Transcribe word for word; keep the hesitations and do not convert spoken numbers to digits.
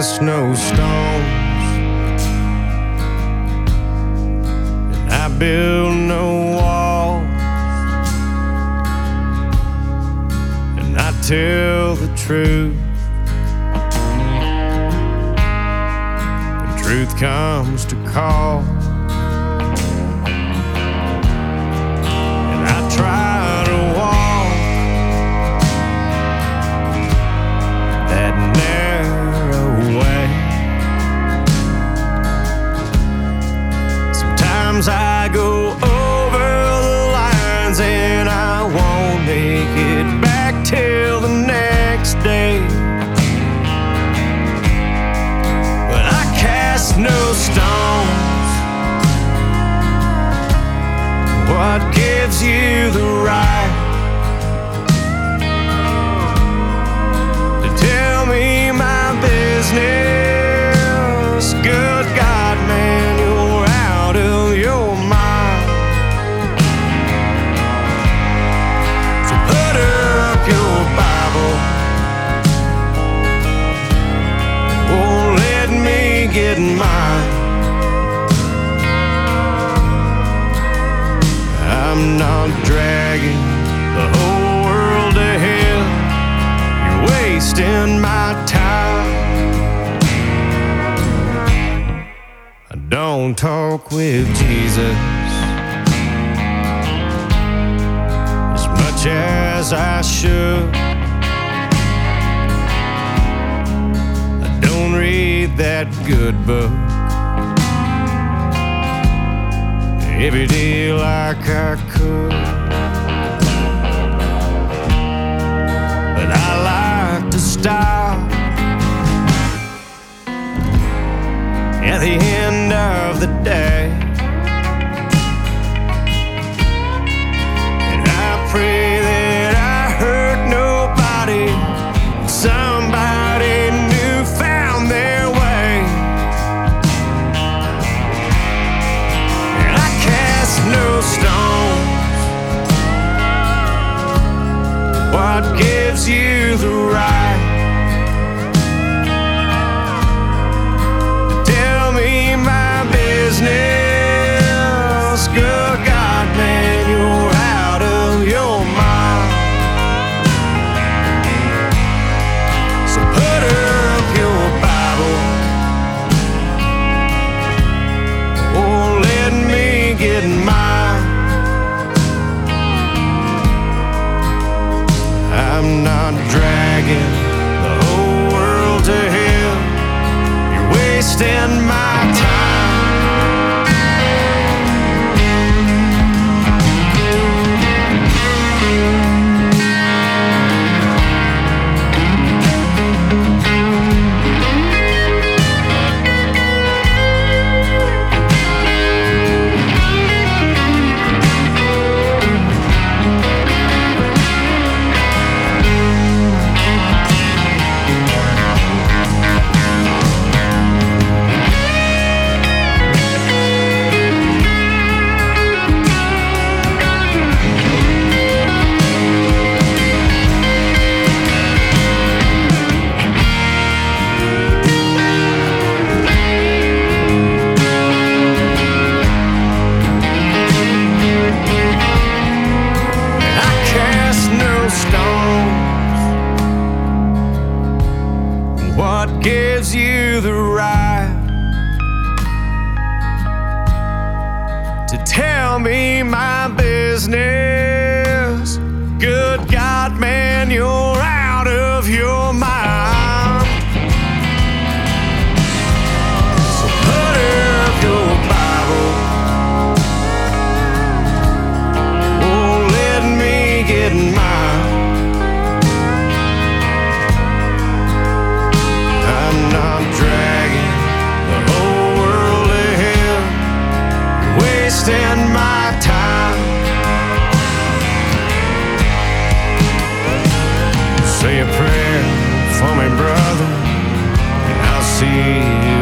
cast no stones, and I build no walls, and I tell the truth. When truth comes to call, and I try to walk that narrow way. Sometimes I go over the lines and I won't make it back till the next day. But I cast no stones. What gives you the right to tell me my business? Good God, man, you're out of your mind. So put up your Bible. Oh, let me get mine. I'm not dragging the whole world to hell. You're wasting my time. I don't talk with Jesus as much as I should. I don't read that good book every day like I could. But I like to stop at the end of the day, and I pray that I hurt nobody. Somebody new found their way, and I cast no stones. What gives you the right to tell me my business? Good God, man, you're out of your mind. So put up your Bible. Oh, let me get mine. I'm not dragging the whole world to hell. You're wasting my time. What gives you the right to tell me my business? Good God, man, you're out of your mind. So put up your Bible. Oh, let me get mine. I'm not dragging the whole world to hell. You're wasting my time. Say a prayer for me, brother, and I'll see you